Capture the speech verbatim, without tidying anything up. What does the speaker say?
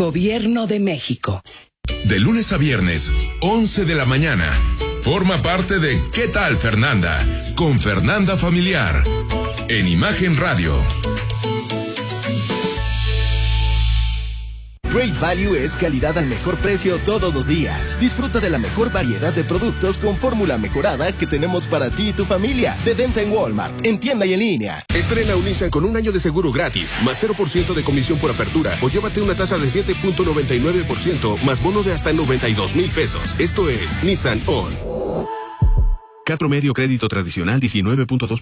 Gobierno de México. De lunes a viernes, once de la mañana. Forma parte de ¿Qué tal, Fernanda? Con Fernanda Familiar. En Imagen Radio. Great Value es calidad al mejor precio todos los días. Disfruta de la mejor variedad de productos con fórmula mejorada que tenemos para ti y tu familia. De venta en Walmart, en tienda y en línea. Estrena un Nissan con un año de seguro gratis, más cero por ciento de comisión por apertura, o llévate una tasa de siete punto noventa y nueve por ciento, más bono de hasta noventa y dos mil pesos. Esto es Nissan On. Cat promedio crédito tradicional diecinueve punto dos